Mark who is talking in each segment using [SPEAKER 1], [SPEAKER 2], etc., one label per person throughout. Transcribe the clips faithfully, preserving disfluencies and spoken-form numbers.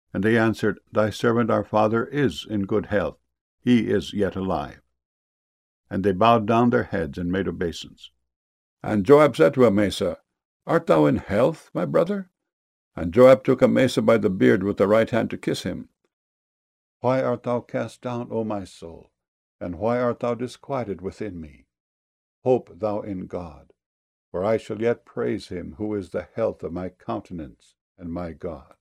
[SPEAKER 1] And they answered, Thy servant our father is in good health, he is yet alive. And they bowed down their heads and made obeisance. And Joab said to Amasa, Art thou in health, my brother? And Joab took Amasa by the beard with the right hand to kiss him. Why art thou cast down, O my soul? And why art thou disquieted within me? Hope thou in God, for I shall yet praise him who is the health of my countenance and my God.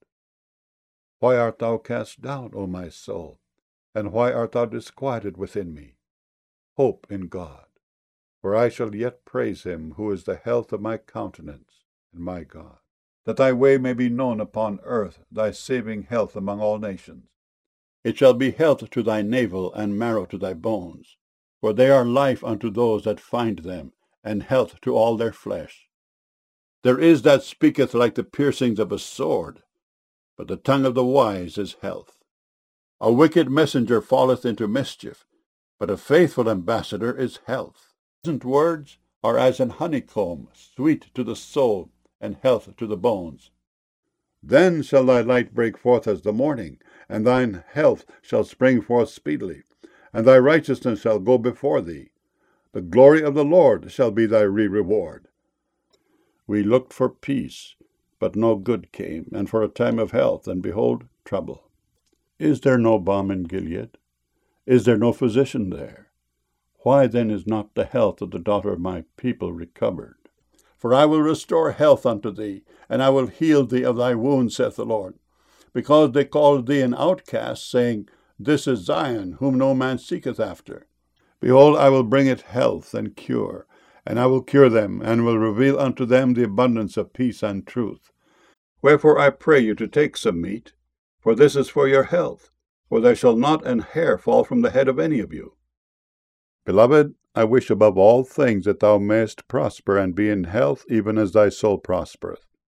[SPEAKER 1] Why art thou cast down, O my soul? And why art thou disquieted within me? Hope in God, for I shall yet praise him who is the health of my countenance and my God. That thy way may be known upon earth, thy saving health among all nations. It shall be health to thy navel and marrow to thy bones, for they are life unto those that find them, and health to all their flesh. There is that speaketh like the piercings of a sword, but the tongue of the wise is health. A wicked messenger falleth into mischief, but a faithful ambassador is health. Pleasant words are as an honeycomb, sweet to the soul, and health to the bones. Then shall thy light break forth as the morning, and thine health shall spring forth speedily, and thy righteousness shall go before thee. The glory of the Lord shall be thy re-reward. We looked for peace, but no good came, and for a time of health, and behold, trouble. Is there no balm in Gilead? Is there no physician there? Why then is not the health of the daughter of my people recovered? For I will restore health unto thee, and I will heal thee of thy wounds, saith the Lord. Because they called thee an outcast, saying, This is Zion, whom no man seeketh after. Behold, I will bring it health and cure, and I will cure them, and will reveal unto them the abundance of peace and truth. Wherefore I pray you to take some meat, for this is for your health, for there shall not an hair fall from the head of any of you. Beloved, I wish above all things that thou mayest prosper and be in health, even as thy soul prospereth.